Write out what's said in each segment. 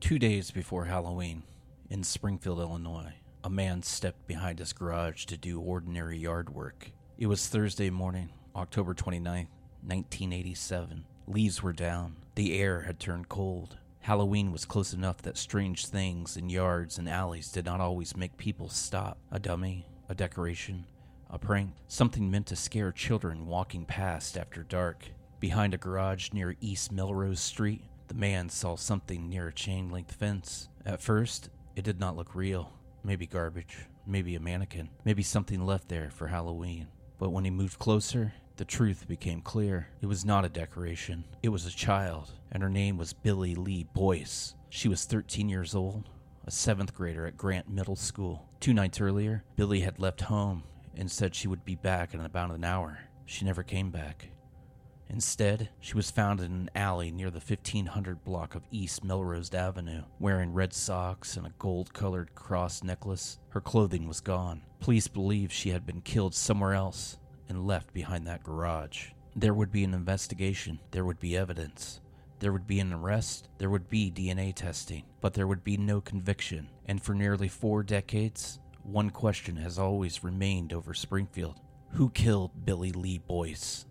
2 days before Halloween, in Springfield, Illinois, a man stepped behind his garage to do ordinary yard work. It was Thursday morning, October 29th, 1987. Leaves were down. The air had turned cold. Halloween was close enough that strange things in yards and alleys did not always make people stop. A dummy, a decoration, a prank, something meant to scare children walking past after dark. Behind a garage near East Melrose Street, the man saw something near a chain-link fence. At first, it did not look real. Maybe garbage, maybe a mannequin, maybe something left there for Halloween. But when he moved closer, the truth became clear. It was not a decoration. It was a child, and her name was Billie Lee Boyce. She was 13 years old, a 7th grader at Grant Middle School. 2 nights earlier, Billie had left home and said she would be back in about an hour. She never came back. Instead, she was found in an alley near the 1500 block of East Melrose Avenue, wearing red socks and a gold-colored cross necklace. Her clothing was gone. Police believe she had been killed somewhere else and left behind that garage. There would be an investigation. There would be evidence. There would be an arrest. There would be DNA testing. But there would be no conviction. And for nearly 4 decades, one question has always remained over Springfield. Who killed Billie Lee Boyce?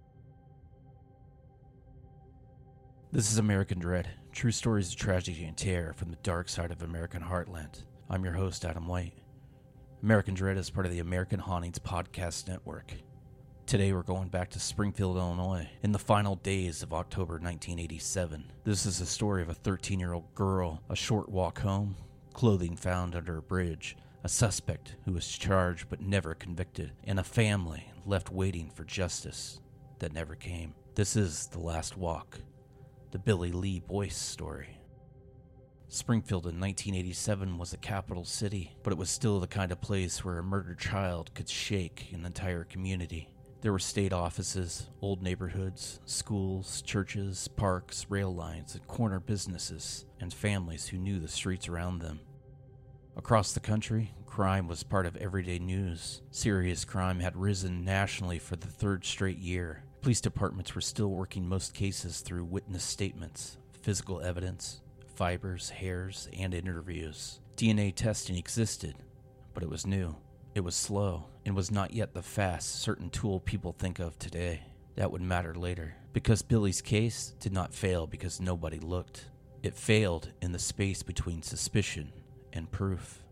This is American Dread, true stories of tragedy and terror from the dark side of American heartland. I'm your host, Adam White. American Dread is part of the American Hauntings Podcast Network. Today we're going back to Springfield, Illinois, in the final days of October 1987. This is a story of a 13-year-old girl, a short walk home, clothing found under a bridge, a suspect who was charged but never convicted, and a family left waiting for justice that never came. This is The Last Walk. The Billie Lee Boyce story. Springfield in 1987 was a capital city, but it was still the kind of place where a murdered child could shake an entire community. There were state offices, old neighborhoods, schools, churches, parks, rail lines, and corner businesses, and families who knew the streets around them. Across the country, crime was part of everyday news. Serious crime had risen nationally for the 3rd straight year. Police departments were still working most cases through witness statements, physical evidence, fibers, hairs, and interviews. DNA testing existed, but it was new. It was slow, and was not yet the fast, certain tool people think of today. That would matter later, because Billie's case did not fail because nobody looked. It failed in the space between suspicion and proof.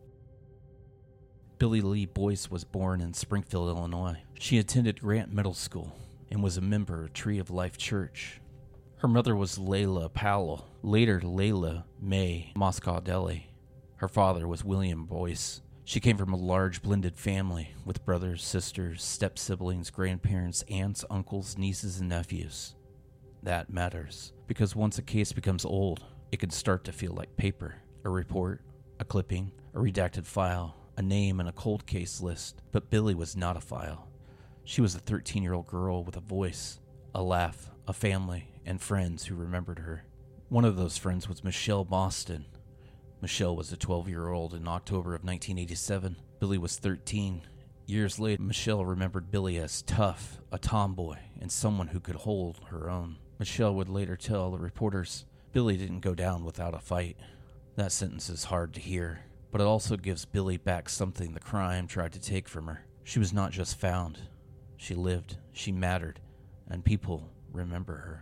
Billie Lee Boyce was born in Springfield, Illinois. She attended Grant Middle School and was a member of Tree of Life Church. Her mother was Layla Powell, later Layla May Moscadelli. Her father was William Boyce. She came from a large blended family with brothers, sisters, step-siblings, grandparents, aunts, uncles, nieces, and nephews. That matters, because once a case becomes old, it can start to feel like paper. A report, a clipping, a redacted file, a name, and a cold case list. But Billie was not a file. She was a 13-year-old girl with a voice, a laugh, a family, and friends who remembered her. One of those friends was Michelle Boston. Michelle was a 12-year-old in October of 1987. Billie was 13. Years later, Michelle remembered Billie as tough, a tomboy, and someone who could hold her own. Michelle would later tell the reporters, Billie didn't go down without a fight. That sentence is hard to hear, but it also gives Billie back something the crime tried to take from her. She was not just found. She lived, she mattered, and people remember her.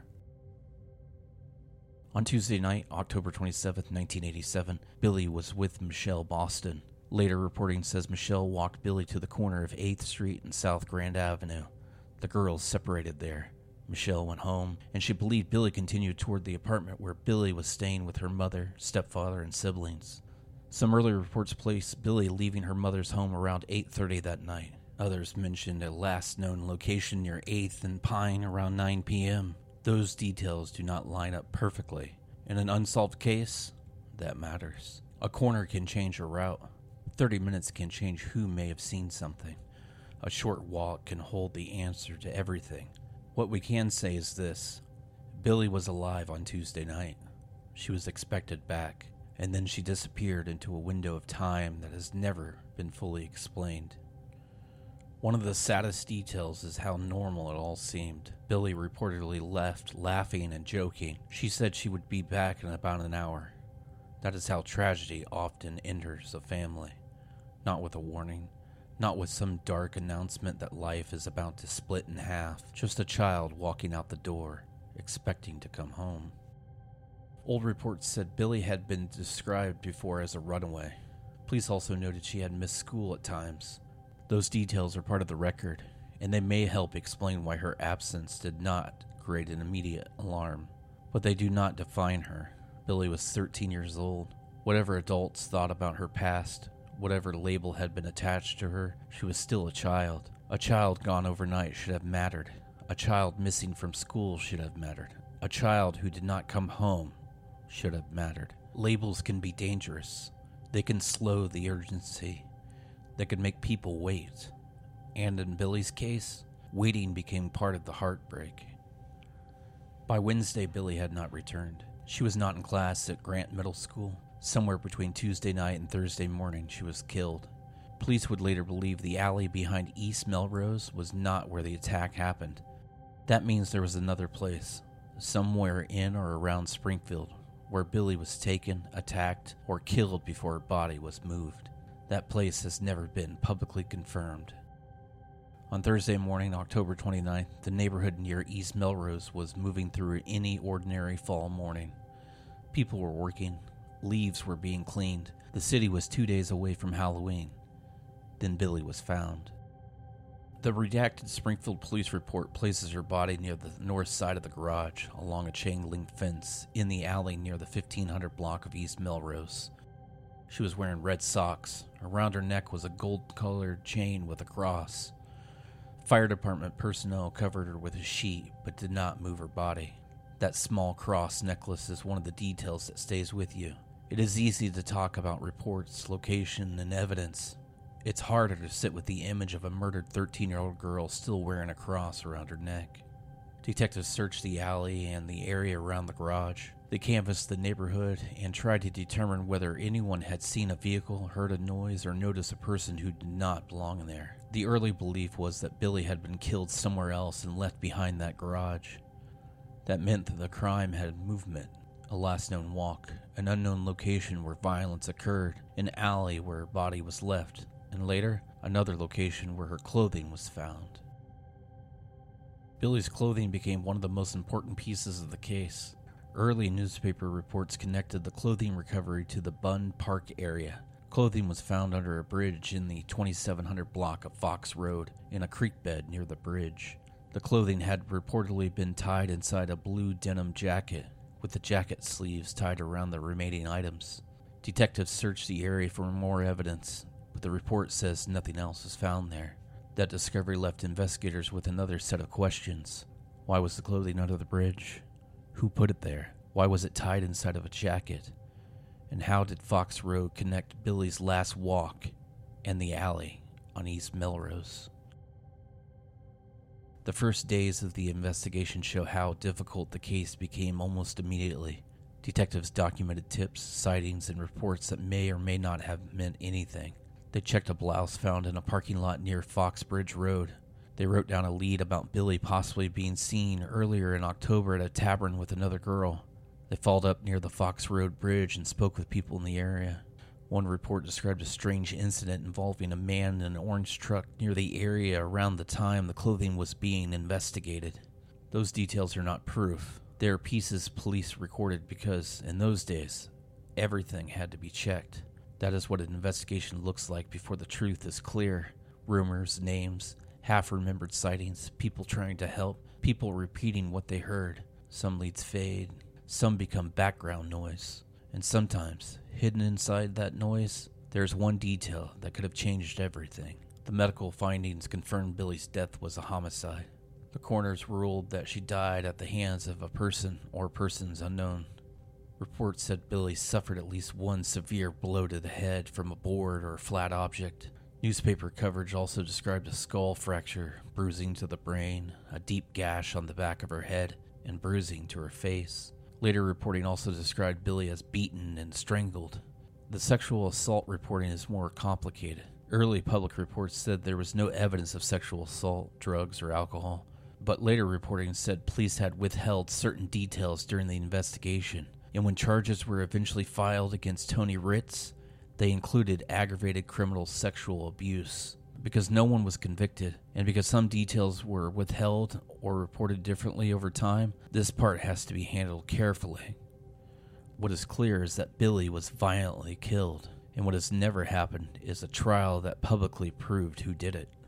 On Tuesday night, October 27th, 1987, Billie was with Michelle Boston. Later reporting says Michelle walked Billie to the corner of 8th Street and South Grand Avenue. The girls separated there. Michelle went home, and she believed Billie continued toward the apartment where Billie was staying with her mother, stepfather, and siblings. Some early reports placed Billie leaving her mother's home around 8:30 that night. Others mentioned a last known location near 8th and Pine around 9 p.m. Those details do not line up perfectly. In an unsolved case, that matters. A corner can change a route. 30 minutes can change who may have seen something. A short walk can hold the answer to everything. What we can say is this. Billie was alive on Tuesday night. She was expected back, and then she disappeared into a window of time that has never been fully explained. One of the saddest details is how normal it all seemed. Billie reportedly left laughing and joking. She said she would be back in about an hour. That is how tragedy often enters a family. Not with a warning, not with some dark announcement that life is about to split in half, just a child walking out the door, expecting to come home. Old reports said Billy had been described before as a runaway. Police also noted she had missed school at times. Those details are part of the record, and they may help explain why her absence did not create an immediate alarm. But they do not define her. Billy was 13 years old. Whatever adults thought about her past, whatever label had been attached to her, she was still a child. A child gone overnight should have mattered. A child missing from school should have mattered. A child who did not come home should have mattered. Labels can be dangerous. They can slow the urgency. They can make people wait. And in Billy's case, waiting became part of the heartbreak. By Wednesday, Billy had not returned. She was not in class at Grant Middle School. Somewhere between Tuesday night and Thursday morning, she was killed. Police would later believe the alley behind East Melrose was not where the attack happened. That means there was another place, somewhere in or around Springfield, where Billy was taken, attacked, or killed before her body was moved. That place has never been publicly confirmed. On Thursday morning, October 29th, the neighborhood near East Melrose was moving through any ordinary fall morning. People were working. Leaves were being cleaned. The city was 2 days away from Halloween. Then Billy was found. The redacted Springfield police report places her body near the north side of the garage, along a chain-link fence, in the alley near the 1500 block of East Melrose. She was wearing red socks. Around her neck was a gold-colored chain with a cross. Fire department personnel covered her with a sheet, but did not move her body. That small cross necklace is one of the details that stays with you. It is easy to talk about reports, location, and evidence. It's harder to sit with the image of a murdered 13-year-old girl still wearing a cross around her neck. Detectives searched the alley and the area around the garage. They canvassed the neighborhood and tried to determine whether anyone had seen a vehicle, heard a noise, or noticed a person who did not belong there. The early belief was that Billy had been killed somewhere else and left behind that garage. That meant that the crime had movement, a last known walk, an unknown location where violence occurred, an alley where her body was left, and later, another location where her clothing was found. Billy's clothing became one of the most important pieces of the case. Early newspaper reports connected the clothing recovery to the Bunn Park area. Clothing was found under a bridge in the 2700 block of Fox Road, in a creek bed near the bridge. The clothing had reportedly been tied inside a blue denim jacket, with the jacket sleeves tied around the remaining items. Detectives searched the area for more evidence, but the report says nothing else was found there. That discovery left investigators with another set of questions. Why was the clothing under the bridge? Who put it there? Why was it tied inside of a jacket? And how did Fox Road connect Billy's last walk and the alley on East Melrose? The first days of the investigation show how difficult the case became almost immediately. Detectives documented tips, sightings, and reports that may or may not have meant anything. They checked a blouse found in a parking lot near Fox Bridge Road. They wrote down a lead about Billy possibly being seen earlier in October at a tavern with another girl. They followed up near the Fox Road Bridge and spoke with people in the area. One report described a strange incident involving a man in an orange truck near the area around the time the clothing was being investigated. Those details are not proof. They are pieces police recorded because, in those days, everything had to be checked. That is what an investigation looks like before the truth is clear. Rumors, names, half-remembered sightings, people trying to help, people repeating what they heard. Some leads fade, some become background noise. And sometimes, hidden inside that noise, there's one detail that could have changed everything. The medical findings confirmed Billy's death was a homicide. The coroners ruled that she died at the hands of a person or persons unknown. Reports said Billy suffered at least one severe blow to the head from a board or a flat object. Newspaper coverage also described a skull fracture, bruising to the brain, a deep gash on the back of her head, and bruising to her face. Later reporting also described Billy as beaten and strangled. The sexual assault reporting is more complicated. Early public reports said there was no evidence of sexual assault, drugs, or alcohol, but later reporting said police had withheld certain details during the investigation. And when charges were eventually filed against Tony Ritz, they included aggravated criminal sexual abuse. Because no one was convicted, and because some details were withheld or reported differently over time, this part has to be handled carefully. What is clear is that Billy was violently killed, and what has never happened is a trial that publicly proved who did it.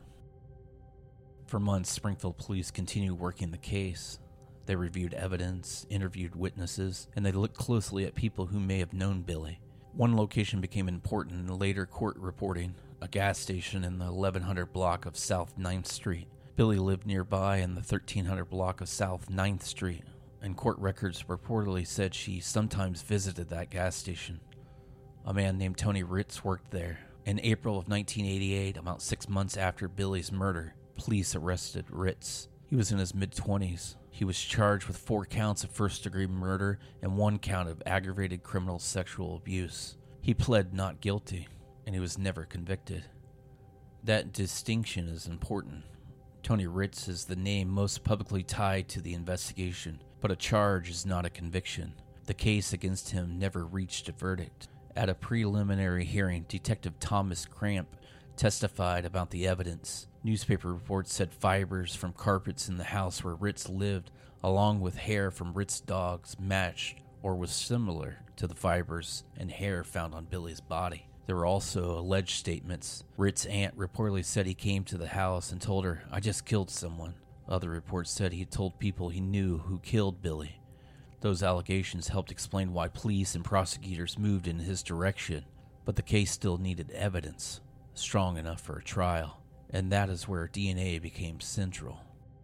For months, Springfield police continued working the case. They reviewed evidence, interviewed witnesses, and they looked closely at people who may have known Billy. One location became important in later court reporting, a gas station in the 1100 block of South 9th Street. Billy lived nearby in the 1300 block of South 9th Street, and court records reportedly said she sometimes visited that gas station. A man named Tony Ritz worked there. In April of 1988, about 6 months after Billy's murder, police arrested Ritz. He was in his mid-20s. He was charged with 4 counts of first-degree murder and 1 count of aggravated criminal sexual abuse. He pled not guilty, and he was never convicted. That distinction is important. Tony Ritz is the name most publicly tied to the investigation, but a charge is not a conviction. The case against him never reached a verdict. At a preliminary hearing, Detective Thomas Cramp testified about the evidence. Newspaper reports said fibers from carpets in the house where Ritz lived, along with hair from Ritz's dogs, matched or was similar to the fibers and hair found on Billy's body. There were also alleged statements. Ritz's aunt reportedly said he came to the house and told her, "I just killed someone." Other reports said he told people he knew who killed Billy. Those allegations helped explain why police and prosecutors moved in his direction, but the case still needed evidence, strong enough for a trial. And that is where DNA became central.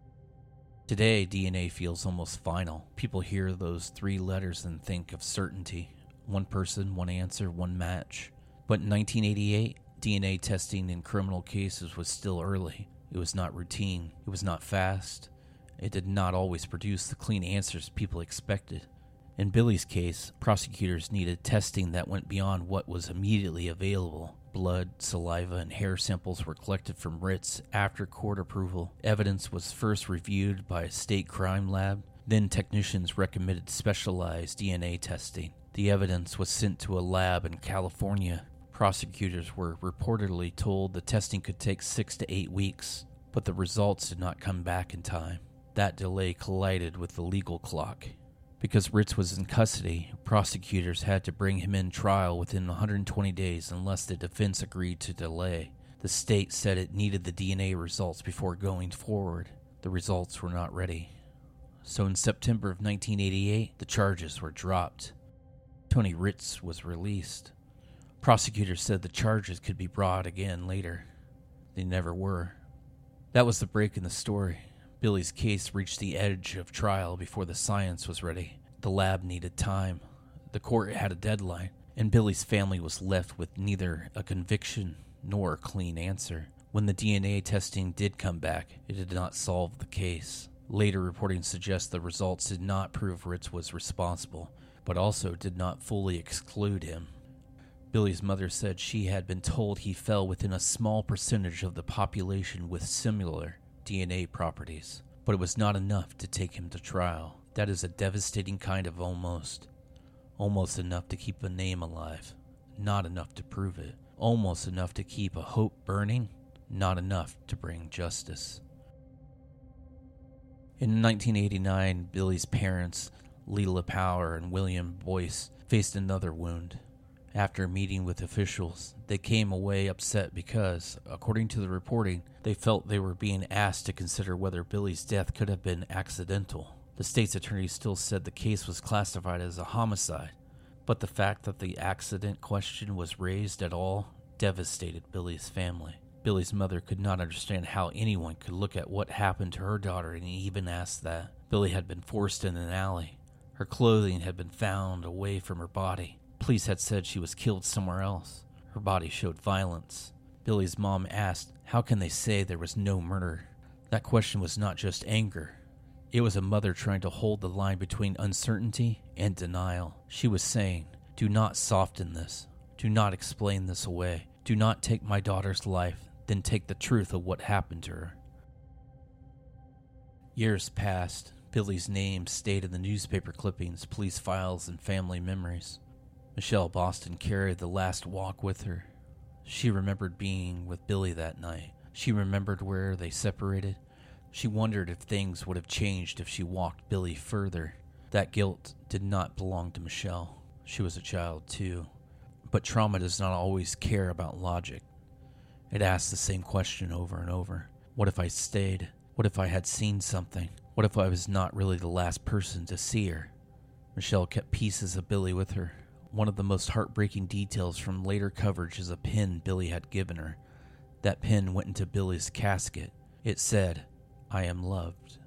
Today, DNA feels almost final. People hear those 3 letters and think of certainty. 1 person, 1 answer, 1 match. But in 1988, DNA testing in criminal cases was still early. It was not routine. It was not fast. It did not always produce the clean answers people expected. In Billy's case, prosecutors needed testing that went beyond what was immediately available. Blood, saliva, and hair samples were collected from Ritz after court approval. Evidence was first reviewed by a state crime lab. Then technicians recommended specialized DNA testing. The evidence was sent to a lab in California. Prosecutors were reportedly told the testing could take 6 to 8 weeks, but the results did not come back in time. That delay collided with the legal clock. Because Ritz was in custody, prosecutors had to bring him in trial within 120 days unless the defense agreed to delay. The state said it needed the DNA results before going forward. The results were not ready. So in September of 1988, the charges were dropped. Tony Ritz was released. Prosecutors said the charges could be brought again later. They never were. That was the break in the story. Billy's case reached the edge of trial before the science was ready. The lab needed time. The court had a deadline, and Billy's family was left with neither a conviction nor a clean answer. When the DNA testing did come back, it did not solve the case. Later reporting suggests the results did not prove Ritz was responsible, but also did not fully exclude him. Billy's mother said she had been told he fell within a small percentage of the population with similar DNA properties, but it was not enough to take him to trial. That is a devastating kind of almost. Almost enough to keep a name alive, not enough to prove it. Almost enough to keep a hope burning, not enough to bring justice. In 1989, Billy's parents, Leela Power and William Boyce, faced another wound. After meeting with officials, they came away upset because, according to the reporting, they felt they were being asked to consider whether Billy's death could have been accidental. The state's attorney still said the case was classified as a homicide, but the fact that the accident question was raised at all devastated Billy's family. Billy's mother could not understand how anyone could look at what happened to her daughter and even ask that. Billy had been forced in an alley. Her clothing had been found away from her body. Police had said she was killed somewhere else. Her body showed violence. Billy's mom asked, how can they say there was no murder? That question was not just anger. It was a mother trying to hold the line between uncertainty and denial. She was saying, do not soften this. Do not explain this away. Do not take my daughter's life, then take the truth of what happened to her. Years passed. Billy's name stayed in the newspaper clippings, police files, and family memories. Michelle Boston carried the last walk with her. She remembered being with Billy that night. She remembered where they separated. She wondered if things would have changed if she walked Billy further. That guilt did not belong to Michelle. She was a child too. But trauma does not always care about logic. It asks the same question over and over. What if I stayed? What if I had seen something? What if I was not really the last person to see her? Michelle kept pieces of Billy with her. One of the most heartbreaking details from later coverage is a pin Billy had given her. That pin went into Billy's casket. It said, "I am loved."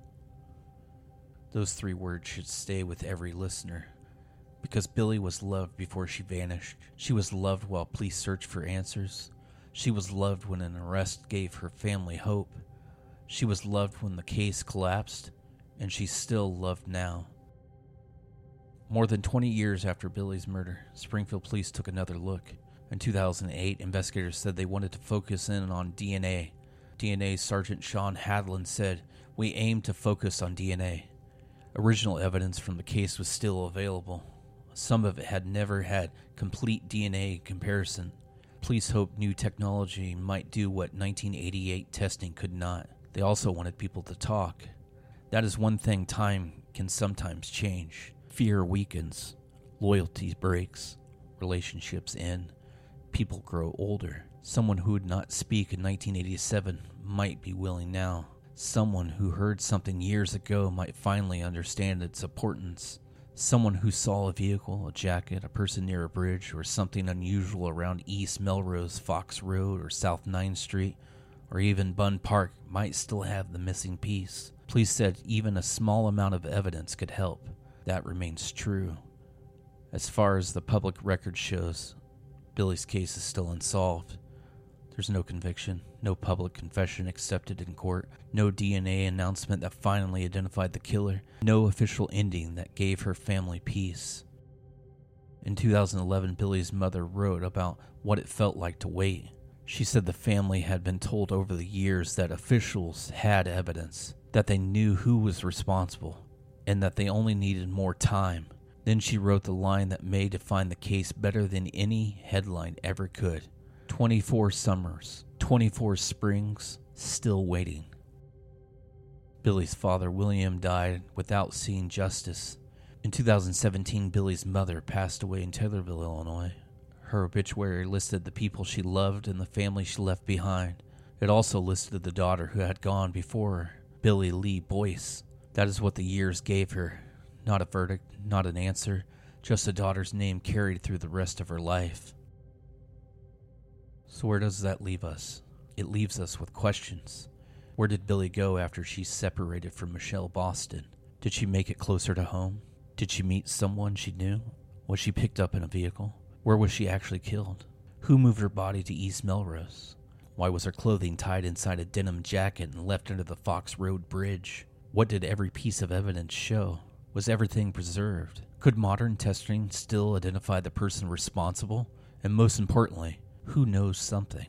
Those 3 words should stay with every listener. Because Billy was loved before she vanished. She was loved while police searched for answers. She was loved when an arrest gave her family hope. She was loved when the case collapsed, and she's still loved now. More than 20 years after Billy's murder, Springfield police took another look. In 2008, investigators said they wanted to focus in on DNA. DNA Sergeant Sean Hadland said, "We aim to focus on DNA." Original evidence from the case was still available. Some of it had never had complete DNA comparison. Police hoped new technology might do what 1988 testing could not. They also wanted people to talk. That is one thing time can sometimes change. Fear weakens, loyalty breaks, relationships end, people grow older. Someone who would not speak in 1987 might be willing now. Someone who heard something years ago might finally understand its importance. Someone who saw a vehicle, a jacket, a person near a bridge, or something unusual around East Melrose, Fox Road, or South 9th Street, or even Bunn Park might still have the missing piece. Police said even a small amount of evidence could help. That remains true. As far as the public record shows, Billy's case is still unsolved. There's no conviction, no public confession accepted in court, no DNA announcement that finally identified the killer, no official ending that gave her family peace. In 2011, Billy's mother wrote about what it felt like to wait. She said the family had been told over the years that officials had evidence, that they knew who was responsible, and that they only needed more time. Then she wrote the line that may define the case better than any headline ever could. 24 summers, 24 springs, still waiting. Billy's father, William, died without seeing justice. In 2017, Billy's mother passed away in Taylorville, Illinois. Her obituary listed the people she loved and the family she left behind. It also listed the daughter who had gone before her, Billy Lee Boyce. That is what the years gave her. Not a verdict, not an answer, just a daughter's name carried through the rest of her life. So where does that leave us? It leaves us with questions. Where did Billy go after she separated from Michelle Boston? Did she make it closer to home? Did she meet someone she knew? Was she picked up in a vehicle? Where was she actually killed? Who moved her body to East Melrose? Why was her clothing tied inside a denim jacket and left under the Fox Road Bridge? What did every piece of evidence show? Was everything preserved? Could modern testing still identify the person responsible? And most importantly, who knows something?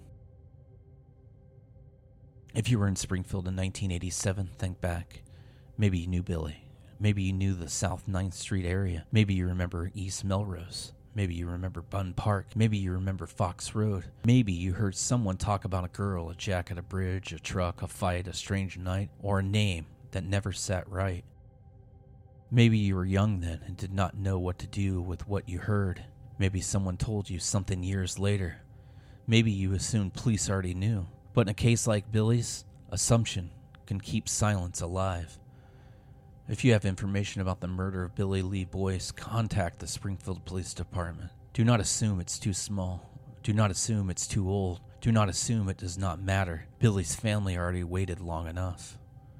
If you were in Springfield in 1987, think back. Maybe you knew Billy. Maybe you knew the South 9th Street area. Maybe you remember East Melrose. Maybe you remember Bunn Park. Maybe you remember Fox Road. Maybe you heard someone talk about a girl, a jacket, a bridge, a truck, a fight, a strange night, or a name that never sat right. Maybe you were young then and did not know what to do with what you heard. Maybe someone told you something years later. Maybe you assumed police already knew. But in a case like Billy's, assumption can keep silence alive. If you have information about the murder of Billy Lee Boyce, contact the Springfield Police Department. Do not assume it's too small. Do not assume it's too old. Do not assume it does not matter. Billy's family already waited long enough.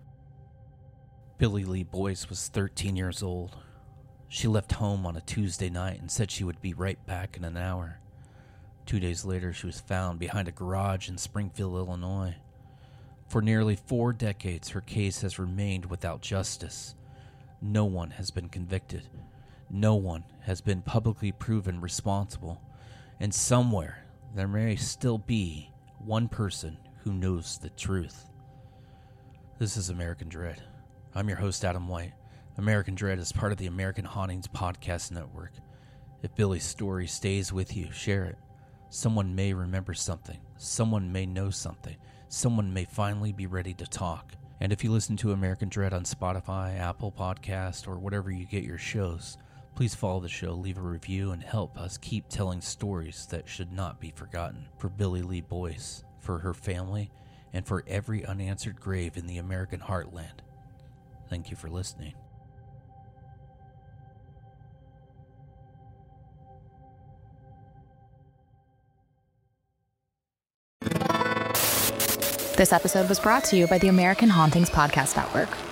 Billy Lee Boyce was 13 years old. She left home on a Tuesday night and said she would be right back in an hour. 2 days later, she was found behind a garage in Springfield, Illinois. For nearly 4 decades, her case has remained without justice. No one has been convicted. No one has been publicly proven responsible. And somewhere, there may still be one person who knows the truth. This is American Dread. I'm your host, Adam White. American Dread is part of the American Hauntings Podcast Network. If Billy's story stays with you, share it. Someone may remember something. Someone may know something. Someone may finally be ready to talk. And if you listen to American Dread on Spotify, Apple Podcast, or whatever you get your shows, please follow the show, leave a review, and help us keep telling stories that should not be forgotten. For Billy Lee Boyce, for her family, and for every unanswered grave in the American heartland. Thank you for listening. This episode was brought to you by the American Hauntings Podcast Network.